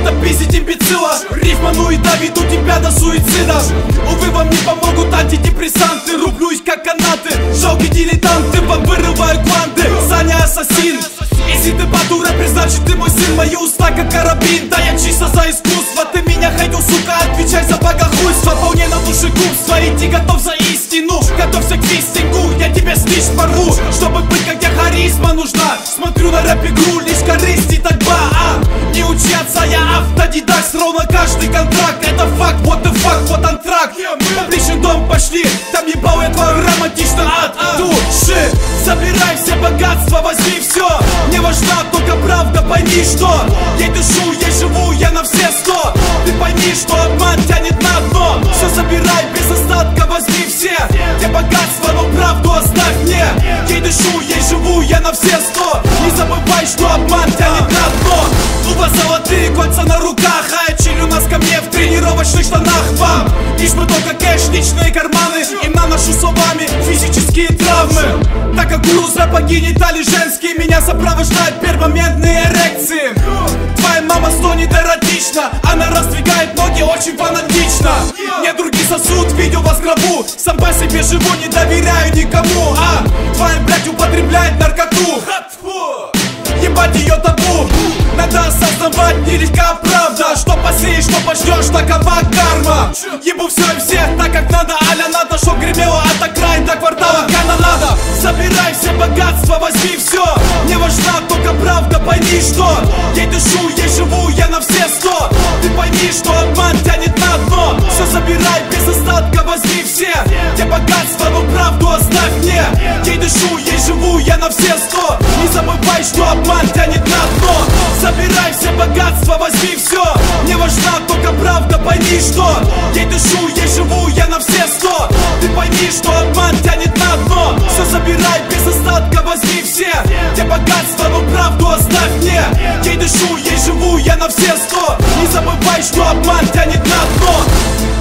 это пиздить имбецила. Рифма, ну и доведу тебя до суицида. Увы, вам не помогут антидепрессанты. Рублюсь как канаты, жалкий дилетант. Вам вырываю гланды, Саня ассасин. Если ты батура, значит ты мой сын. Мои уста как карабин, да я чисто за искусство. Ты меня хейтил, сука, отвечай за богохульство. Вполне на душегубство, иди готов за истину. Готовься к фистингу, я тебе спич порву. Чтобы быть как я, харизма нужна. Смотрю на рэп-игру, лишь корысть и тогда не учаться, я автодидакт. Ровно каждый контракт, это факт, what the fuck, вот антракт. Публичный дом пошли, там ебал я твою романтично от души. Забирай все богатства, возьми все. Мне важна только правда, пойми, что я дышу, я живу, я на все 100. Ты пойми, что обман тянет на дно. Все забирай без остатка, возьми все. Где богатство, но правду оставь мне. Ей дышу, ей живу, я на все 100. Не забывай, что обман тянет на дно. У вас золотые кольца на руках, а я чилю на скамье в тренировочных штанах. Вам лишь бы только кэш, личные карманы. И наношу словами физические травмы. Так как гуру рэпа гениталии женские меня сопровождают пермоментные эрекции. Твоя мама стонет эротично, она раздвигает ноги очень фанатично. Мне другие сосуд, видео вас гробу. Сам по себе живу, не доверяю никому. Твоя блядь употребляет наркоту. Ебать ее табу. Надо осознавать, нелегка правда. Что посеешь, что пожнешь, такова карма. Ебу все и всех так как надо, а-ля надо, чтоб гремело от окраин до квартала канонада. Забирай все богатства, возьми все. Мне важна только правда, пойми, что ей дышу, ей живу, я на все 100. Ты пойми, что обман тянет на дно. Все забирай без остатка, возьми все. Где богатство, но правду оставь мне. Ей дышу, ей живу, я на все 100. Не забывай, что обман тянет на дно. Забирай все богатства, возьми все. Мне важна только правда, пойми, что ей дышу, ей живу, я на все 100. Ты пойми, что обман тянет на дно. Все забирай без остатка, возьми все. Где богатство, но правду оставь мне. Ей дышу, ей живу, я на все 100. Не забывай, что обман тянет на дно.